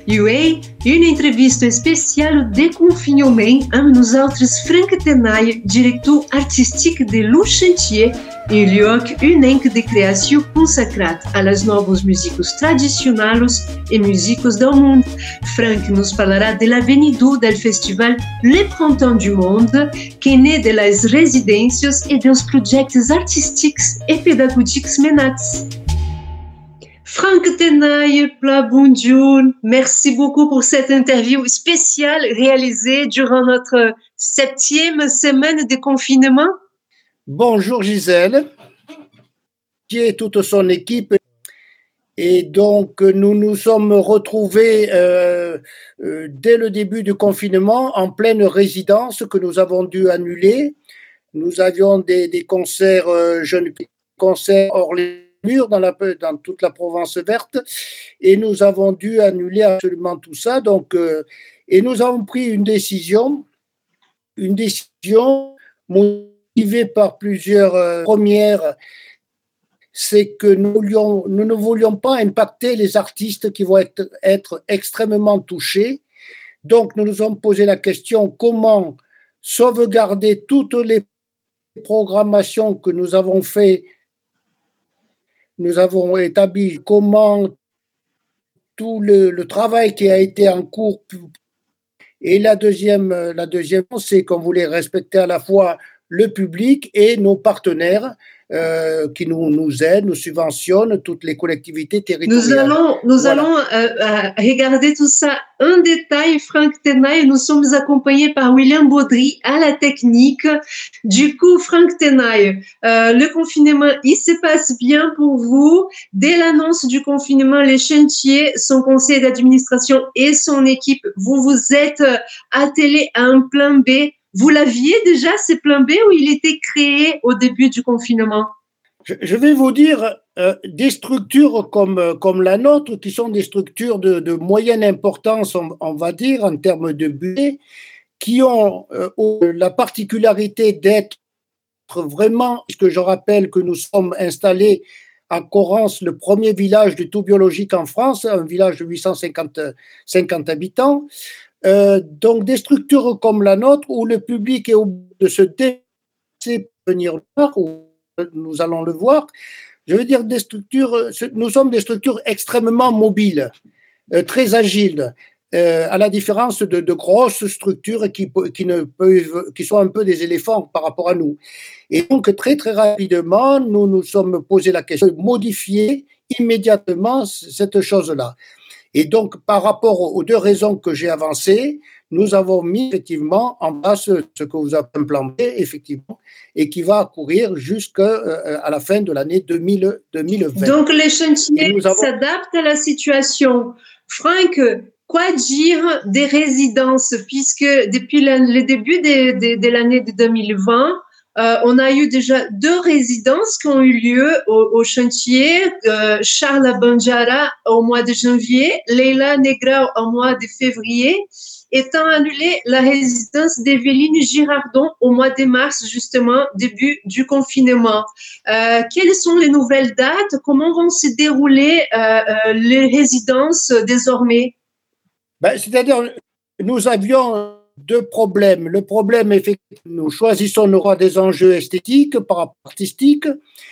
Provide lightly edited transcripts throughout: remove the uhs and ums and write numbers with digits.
UA, uma entrevista especial de confinement amb nosaltres Franck Tenaille, director artístic de Le Chantier, um lloc únic de criação consacrat a las novos músicos tradicionais e músicos do mundo. Franck nos falará de l'avenidor del festival Le Printemps du Monde, que naît de las residências e dos projetos artísticos e pedagógicos menats. Franck Tenaille, bonjour. Merci beaucoup pour cette interview spéciale réalisée durant notre 7e semaine de confinement. Bonjour Gisèle, qui est toute son équipe. Et donc, nous nous sommes retrouvés dès le début du confinement en pleine résidence que nous avons dû annuler. Nous avions des concerts, jeunes concerts hors les murs dans toute la Provence verte, et nous avons dû annuler absolument tout ça. Donc, et nous avons pris une décision motivée par plusieurs premières. C'est que nous ne voulions pas impacter les artistes qui vont être extrêmement touchés. Donc, nous nous sommes posé la question comment sauvegarder toutes les programmations que nous avons fait. Nous avons établi comment tout le travail qui a été en cours. Et la deuxième, c'est qu'on voulait respecter à la fois le public et nos partenaires qui nous aident, nous subventionnent, toutes les collectivités territoriales. Nous allons regarder tout ça en détail. Franck Tenaille, nous sommes accompagnés par William Baudry à la technique. Du coup, Franck Tenaille, le confinement, il se passe bien pour vous. Dès l'annonce du confinement, les chantiers, son conseil d'administration et son équipe, vous vous êtes attelés à un plan B. Vous l'aviez déjà, ce plan B, ou il était créé au début du confinement? Je vais vous dire, des structures comme la nôtre, qui sont des structures de moyenne importance, on va dire, en termes de budget, qui ont la particularité d'être vraiment, puisque je rappelle que nous sommes installés à Corrence, le premier village du tout biologique en France, un village de 850 habitants. Donc des structures comme la nôtre où le public est obligé de se déplacer pour venir voir, où nous allons le voir. Je veux dire des structures, nous sommes des structures extrêmement mobiles, très agiles, à la différence de grosses structures qui sont un peu des éléphants par rapport à nous. Et donc très très rapidement, nous nous sommes posé la question de modifier immédiatement cette chose-là. Et donc, par rapport aux deux raisons que j'ai avancées, nous avons mis effectivement en place ce que vous avez implanté, effectivement, et qui va courir jusqu'à la fin de l'année 2020. Donc, les chantiers s'adaptent à la situation. Franck, quoi dire des résidences, puisque depuis le début de l'année de 2020, on a eu déjà 2 résidences qui ont eu lieu au chantier. Charles Banjara au mois de janvier, Leila Negrao au mois de février, étant annulée la résidence d'Evelyne Girardon au mois de mars, justement, début du confinement. Quelles sont les nouvelles dates? Comment vont se dérouler les résidences désormais? C'est-à-dire, nous avions 2 problèmes. Le problème, effectivement, nous choisissons des enjeux esthétiques, artistiques,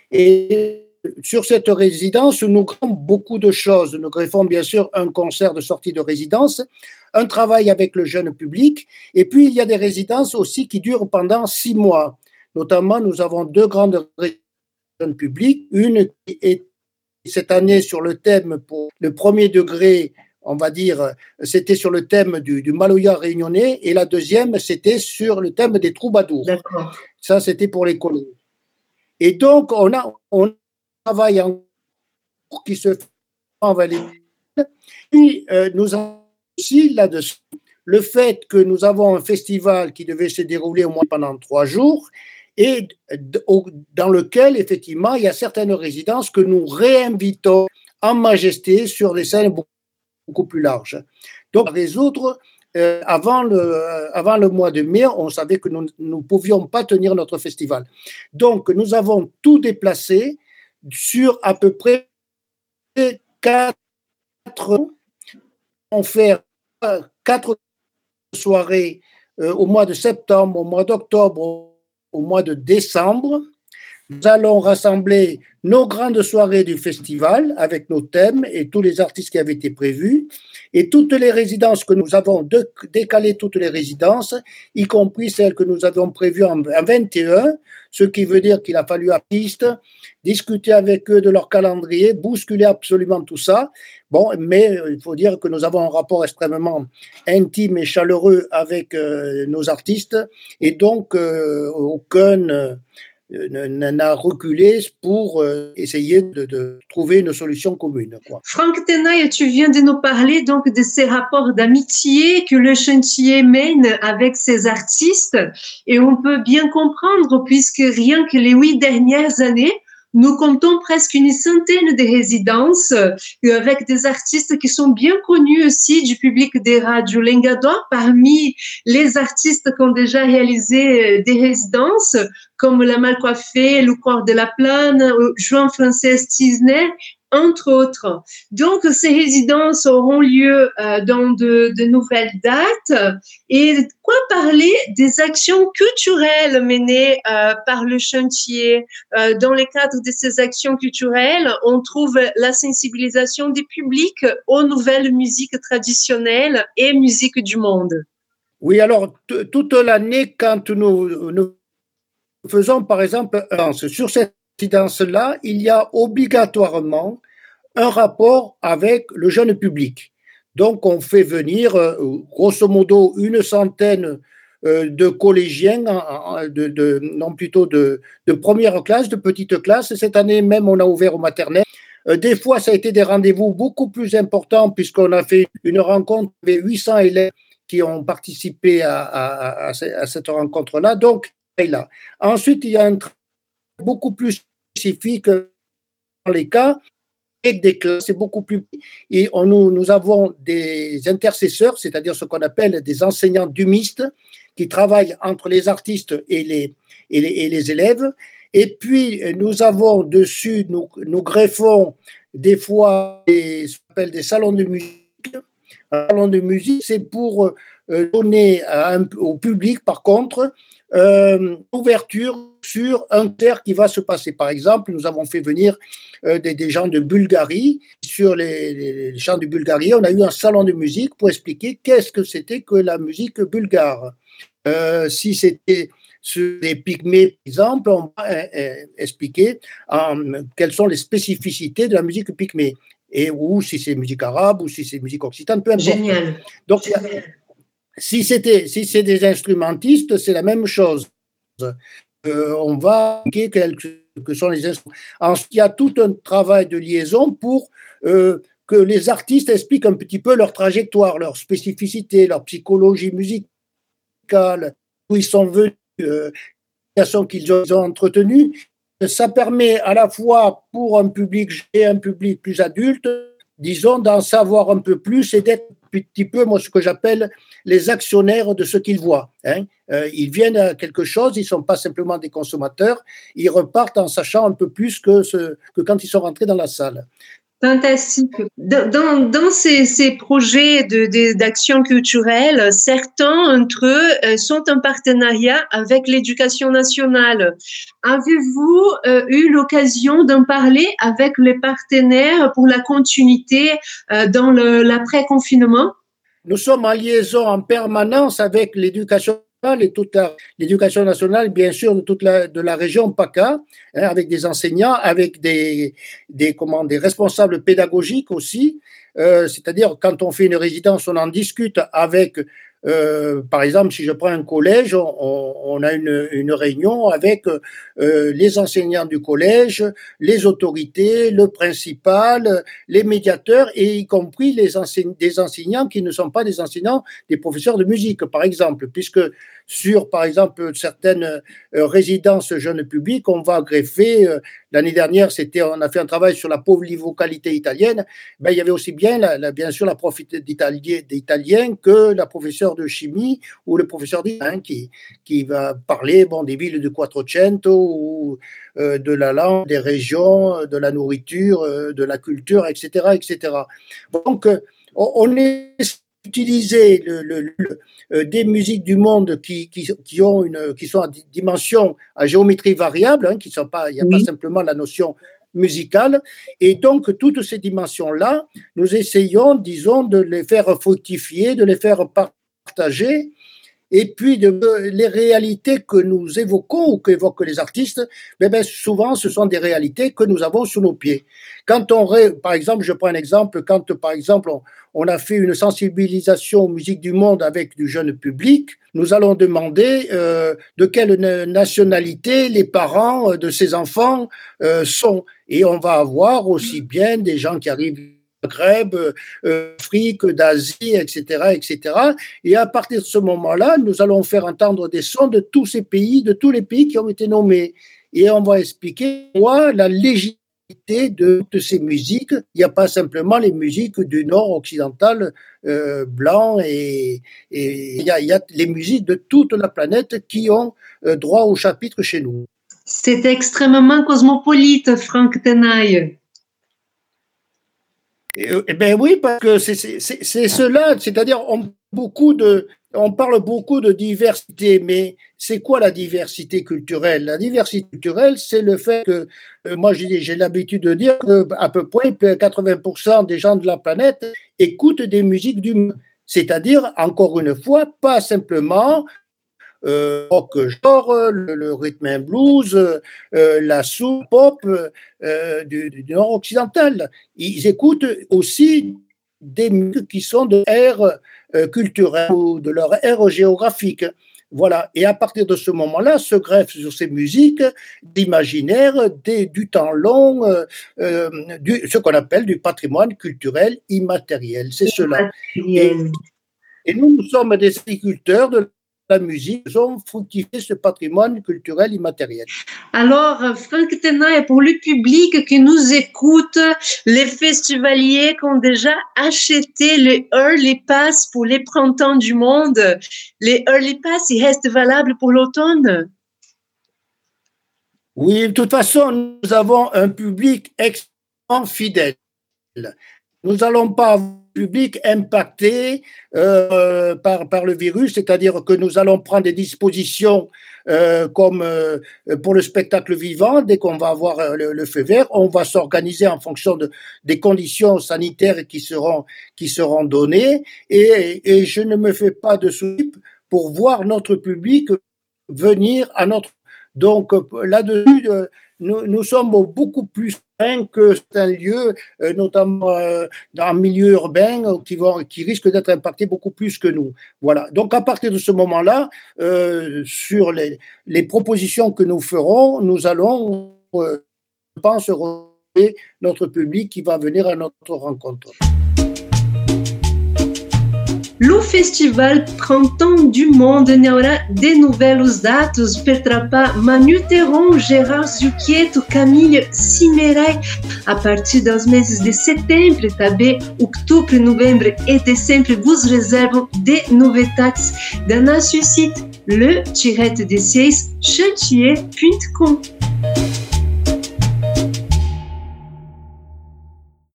et sur cette résidence, nous greffons beaucoup de choses. Nous greffons bien sûr un concert de sortie de résidence, un travail avec le jeune public, et puis il y a des résidences aussi qui durent pendant 6 mois. Notamment, nous avons 2 grandes résidences publiques, une qui est cette année sur le thème pour le premier degré, on va dire, c'était sur le thème du Maloya réunionnais, et la deuxième, c'était sur le thème des troubadours. D'accord. Ça, c'était pour les collègues. Et donc, on travaille en cours qui se fait en Vallée. Puis, nous avons aussi là-dessus le fait que nous avons un festival qui devait se dérouler au moins pendant 3 jours, et dans lequel, effectivement, il y a certaines résidences que nous réinvitons en majesté sur des scènes beaucoup plus large. Donc, à résoudre, avant le mois de mai, on savait que nous ne pouvions pas tenir notre festival. Donc, nous avons tout déplacé sur à peu près 4 allons faire 4 soirées au mois de septembre, au mois d'octobre, au mois de décembre. Nous allons rassembler nos grandes soirées du festival avec nos thèmes et tous les artistes qui avaient été prévus et toutes les résidences que nous avons décalé, toutes les résidences, y compris celles que nous avions prévues en 21, ce qui veut dire qu'il a fallu artistes, discuter avec eux de leur calendrier, bousculer absolument tout ça. Bon, mais il faut dire que nous avons un rapport extrêmement intime et chaleureux avec nos artistes et donc aucun n'a reculé pour essayer de trouver une solution commune, quoi. Franck Tenaille, tu viens de nous parler donc de ces rapports d'amitié que le chantier mène avec ses artistes et on peut bien comprendre puisque rien que les 8 dernières années, nous comptons presque une centaine de résidences avec des artistes qui sont bien connus aussi du public des radios Lengadois. Parmi les artistes qui ont déjà réalisé des résidences, comme La Malcoiffée, Le Corps de la Plane, Joan-Francis Tisner, entre autres. Donc, ces résidences auront lieu dans de nouvelles dates. Et quoi parler des actions culturelles menées par le chantier? Dans le cadre de ces actions culturelles, on trouve la sensibilisation des publics aux nouvelles musiques traditionnelles et musiques du monde. Oui, alors, toute l'année, quand nous faisons, par exemple, sur cette résidence-là, il y a obligatoirement un rapport avec le jeune public. Donc, on fait venir, grosso modo, une centaine de collégiens, non plutôt de première classe, de petite classe. Cette année même, on a ouvert au maternel. Des fois, ça a été des rendez-vous beaucoup plus importants puisqu'on a fait une rencontre avec 800 élèves qui ont participé à cette rencontre-là. Donc, là. Ensuite, il y a un travail beaucoup plus spécifique dans les cas avec des classes, c'est beaucoup plus. Et nous avons des intercesseurs, c'est-à-dire ce qu'on appelle des enseignants dumistes qui travaillent entre les artistes et les élèves. Et puis, nous avons dessus, nous greffons des fois ce qu'on appelle des salons de musique. Un salon de musique, c'est pour donner au public, par contre, ouverture sur un terre qui va se passer. Par exemple, nous avons fait venir des gens de Bulgarie. Sur les chants de Bulgarie, on a eu un salon de musique pour expliquer qu'est-ce que c'était que la musique bulgare. Si c'était sur les Pygmées, par exemple, on va expliquer quelles sont les spécificités de la musique Pygmée. Ou si c'est musique arabe, ou si c'est musique occitane, peu importe. Génial. Donc, si c'est des instrumentistes, c'est la même chose. On va expliquer que sont les instruments. Ensuite, il y a tout un travail de liaison pour que les artistes expliquent un petit peu leur trajectoire, leur spécificité, leur psychologie musicale, où ils sont venus, la façon qu'ils ont entretenue. Ça permet à la fois pour un public et un public plus adulte, disons, d'en savoir un peu plus et d'être un petit peu, moi, ce que j'appelle les actionnaires de ce qu'ils voient. Ils viennent à quelque chose, ils ne sont pas simplement des consommateurs, ils repartent en sachant un peu plus que quand ils sont rentrés dans la salle. Fantastique. Dans ces projets d'action culturelle, certains d'entre eux sont en partenariat avec l'Éducation nationale. Avez-vous eu l'occasion d'en parler avec les partenaires pour la continuité dans l'après-confinement? Nous sommes en liaison en permanence avec l'Éducation et toute l'éducation nationale, bien sûr, de la région PACA, avec des enseignants, avec des responsables pédagogiques aussi. C'est-à-dire, quand on fait une résidence, on en discute avec, par exemple, si je prends un collège, on a une réunion avec les enseignants du collège, les autorités, le principal, les médiateurs, et y compris des enseignants qui ne sont pas des enseignants, des professeurs de musique, par exemple, puisque sur, par exemple, certaines résidences jeunes publics, on va greffer, l'année dernière, on a fait un travail sur la polyvocalité italienne, il y avait aussi bien sûr la prof d'italien que la professeure de chimie ou le professeur d'italien qui va parler des villes de Quattrocento ou de la langue, des régions, de la nourriture, de la culture, etc. etc. Donc, on essaie d'utiliser des musiques du monde qui sont à dimension, à géométrie variable, hein, qui sont pas, il n'y a pas simplement la notion musicale. Et donc, toutes ces dimensions-là, nous essayons, disons, de les faire fructifier, de les faire partager. Et puis, les réalités que nous évoquons ou qu'évoquent les artistes, souvent, ce sont des réalités que nous avons sous nos pieds. Par exemple, je prends un exemple, quand, par exemple, on a fait une sensibilisation aux musiques du monde avec du jeune public, nous allons demander de quelle nationalité les parents de ces enfants sont. Et on va avoir aussi bien des gens qui arrivent Maghreb, Afrique, d'Asie, etc., etc. Et à partir de ce moment-là, nous allons faire entendre des sons de tous ces pays, de tous les pays qui ont été nommés. Et on va expliquer la légitimité de toutes ces musiques. Il n'y a pas simplement les musiques du Nord occidental blanc, et il y a les musiques de toute la planète qui ont droit au chapitre chez nous. C'est extrêmement cosmopolite, Franck Tenaille. Eh bien oui, parce que c'est cela, c'est-à-dire on parle beaucoup de diversité, mais c'est quoi la diversité culturelle? La diversité culturelle, c'est le fait que, moi j'ai l'habitude de dire qu'à peu près 80% des gens de la planète écoutent des musiques du monde, c'est-à-dire, encore une fois, pas simplement rock genre, le rhythm and blues, la soul pop du nord occidental. Ils écoutent aussi des musiques qui sont de l'ère culturelle ou de leur ère géographique. Voilà. Et à partir de ce moment-là, se greffe sur ces musiques d'imaginaire du temps long, ce qu'on appelle du patrimoine culturel immatériel. C'est cela. Et nous sommes des agriculteurs de la musique, nous avons fructifié ce patrimoine culturel immatériel. Alors, Franck Tenaille, pour le public qui nous écoute, les festivaliers qui ont déjà acheté les Early Pass pour les printemps du monde, les Early Pass, ils restent valables pour l'automne? Oui, de toute façon, nous avons un public extrêmement fidèle. Nous n'allons pas avoir un public impacté par le virus, c'est-à-dire que nous allons prendre des dispositions comme pour le spectacle vivant. Dès qu'on va avoir le feu vert, on va s'organiser en fonction des conditions sanitaires qui seront données, et je ne me fais pas de soucis pour voir notre public venir à notre... Donc là-dessus, nous sommes beaucoup plus sereins que certains lieux, notamment dans le milieu urbain, qui risquent d'être impactés beaucoup plus que nous. Voilà. Donc à partir de ce moment-là, sur les propositions que nous ferons, nous allons, je pense, retrouver notre public qui va venir à notre rencontre. O Festival Printemps du Monde aura de novelos datos per trapar Manu Teron, Gérard Zucchetto, Camille Cimeray a partir dos meses de setembro, também outubro, novembro e dezembro vos reservam de novidades da nosso site le-de6chantier.com.